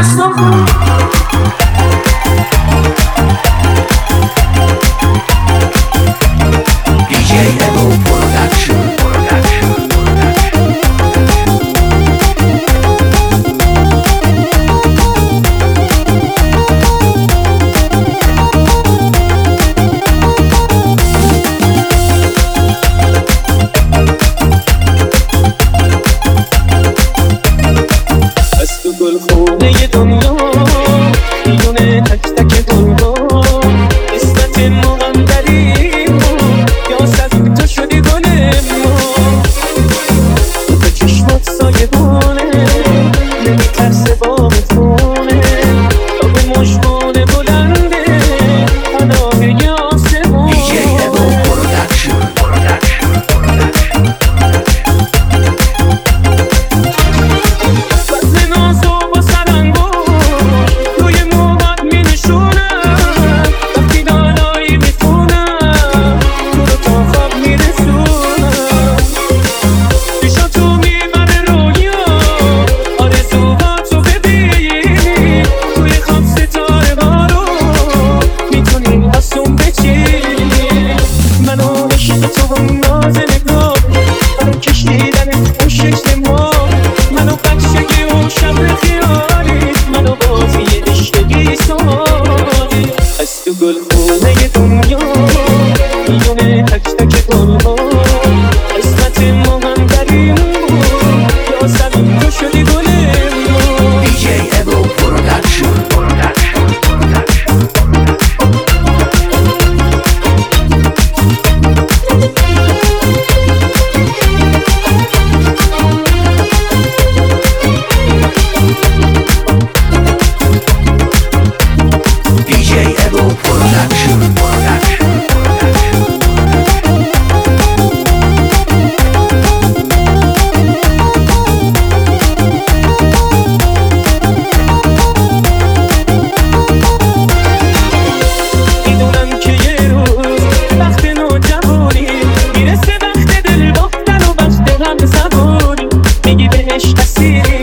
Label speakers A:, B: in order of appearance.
A: دستم.
B: گلخونه دنیا میونه تک تک دنیا قسمت مقدری یا صد تو شدی گل ما به چشمات سایه بونه نمیترسه بامت خونه تا به مشمانه بلنده پناه آسمان گلخونه دنیا میونه تک تک گلها قسمت ما هم بریم یا صد تو شدی گل ما
A: DJ Evo Production.
B: میگی بهش اسیری